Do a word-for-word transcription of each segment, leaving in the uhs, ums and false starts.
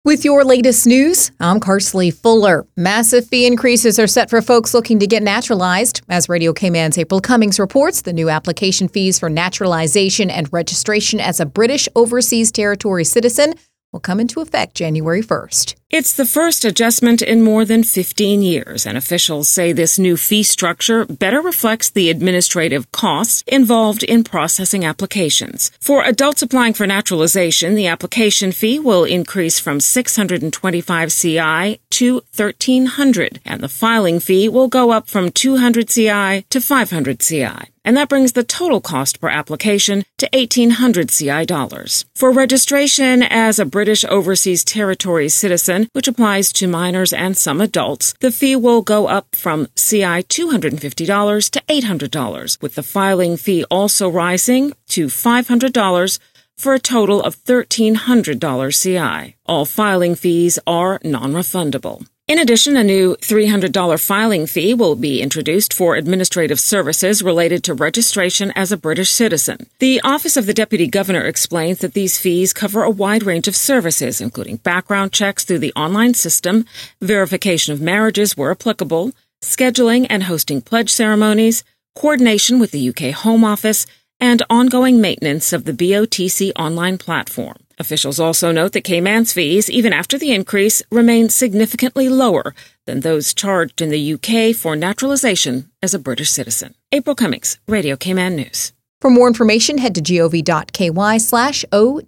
With your latest news, I'm Carsley Fuller. Massive fee increases are set for folks looking to get naturalized. As Radio K-Man's April Cummings reports, the new application fees for naturalization and registration as a British Overseas Territory citizen will come into effect January first. It's the first adjustment in more than fifteen years, and officials say this new fee structure better reflects the administrative costs involved in processing applications. For adults applying for naturalization, the application fee will increase from six hundred twenty-five C I to thirteen hundred, and the filing fee will go up from two hundred C I to five hundred C I. And that brings the total cost per application to eighteen hundred C I dollars. For registration as a British Overseas Territory citizen, which applies to minors and some adults, the fee will go up from C I two hundred fifty dollars to eight hundred dollars, with the filing fee also rising to five hundred dollars for a total of thirteen hundred dollars C I. All filing fees are non-refundable. In addition, a new three hundred dollars filing fee will be introduced for administrative services related to registration as a British citizen. The Office of the Deputy Governor explains that these fees cover a wide range of services, including background checks through the online system, verification of marriages where applicable, scheduling and hosting pledge ceremonies, coordination with the U K Home Office, and ongoing maintenance of the B O T C online platform. Officials also note that K-Man's fees, even after the increase, remain significantly lower than those charged in the U K for naturalization as a British citizen. April Cummings, Radio K-Man News. For more information, head to gov.ky slash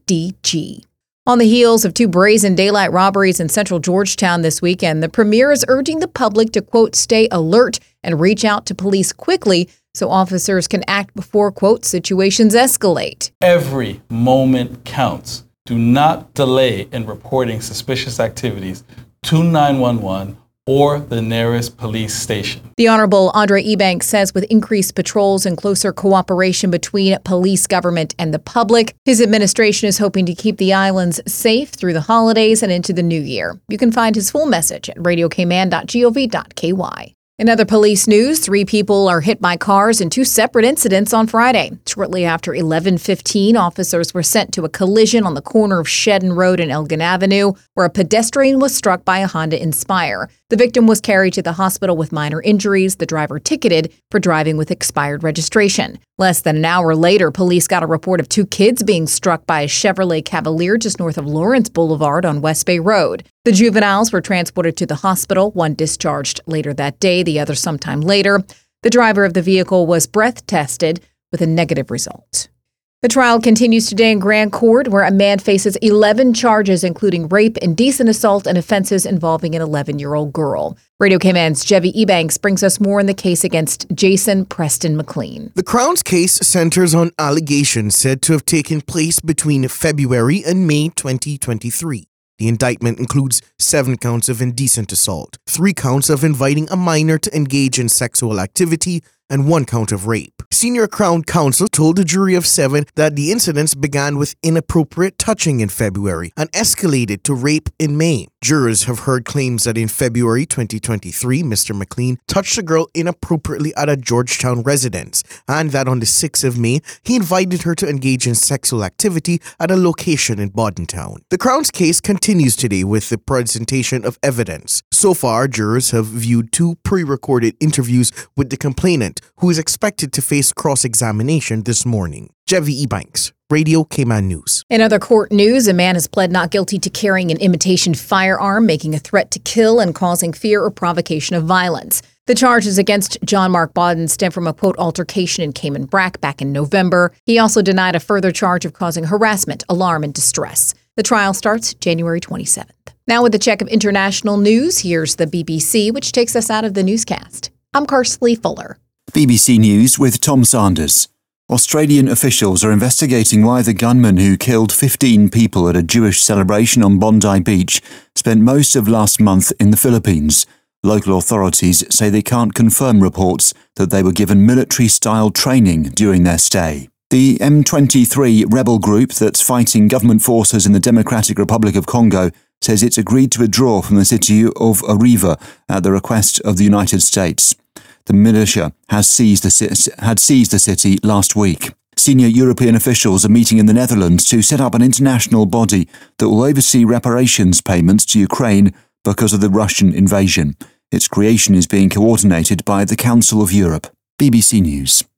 ODG. On the heels of two brazen daylight robberies in central Georgetown this weekend, the premier is urging the public to, quote, stay alert and reach out to police quickly so officers can act before, quote, situations escalate. Every moment counts. Do not delay in reporting suspicious activities to nine one one or the nearest police station. The Honorable Andre Ebanks says with increased patrols and closer cooperation between police, government, and the public, his administration is hoping to keep the islands safe through the holidays and into the new year. You can find his full message at radio k man dot gov dot k y. In other police news, three people are hit by cars in two separate incidents on Friday. Shortly after eleven fifteen, officers were sent to a collision on the corner of Shedden Road and Elgin Avenue, where a pedestrian was struck by a Honda Inspire. The victim was carried to the hospital with minor injuries. The driver ticketed for driving with expired registration. Less than an hour later, police got a report of two kids being struck by a Chevrolet Cavalier just north of Lawrence Boulevard on West Bay Road. The juveniles were transported to the hospital, one discharged later that day, the other sometime later. The driver of the vehicle was breath tested with a negative result. The trial continues today in Grand Court, where a man faces eleven charges, including rape, indecent assault, and offenses involving an eleven-year-old girl. Radio K-Man's Jevy Ebanks brings us more in the case against Jason Preston McLean. The Crown's case centers on allegations said to have taken place between February and May twenty twenty-three. The indictment includes seven counts of indecent assault, three counts of inviting a minor to engage in sexual activity, and one count of rape. Senior Crown Counsel told a jury of seven that the incidents began with inappropriate touching in February and escalated to rape in May. Jurors have heard claims that in February twenty twenty-three, Mister McLean touched a girl inappropriately at a Georgetown residence, and that on the sixth of May, he invited her to engage in sexual activity at a location in Bordentown. The Crown's case continues today with the presentation of evidence. So far, jurors have viewed two pre-recorded interviews with the complainant, who is expected to face cross-examination this morning. Jevy Ebanks, Radio K-Man News. In other court news, a man has pled not guilty to carrying an imitation firearm, making a threat to kill, and causing fear or provocation of violence. The charges against John Mark Bodden stem from a, quote, altercation in Cayman Brac back in November. He also denied a further charge of causing harassment, alarm, and distress. The trial starts January twenty-seventh. Now with a check of international news, here's the B B C, which takes us out of the newscast. I'm Carsley Fuller. B B C News with Tom Sanders. Australian officials are investigating why the gunman who killed fifteen people at a Jewish celebration on Bondi Beach spent most of last month in the Philippines. Local authorities say they can't confirm reports that they were given military-style training during their stay. The M twenty-three rebel group that's fighting government forces in the Democratic Republic of Congo says it's agreed to withdraw from the city of Arriva at the request of the United States. The militia has seized the, had seized the city last week. Senior European officials are meeting in the Netherlands to set up an international body that will oversee reparations payments to Ukraine because of the Russian invasion. Its creation is being coordinated by the Council of Europe. B B C News.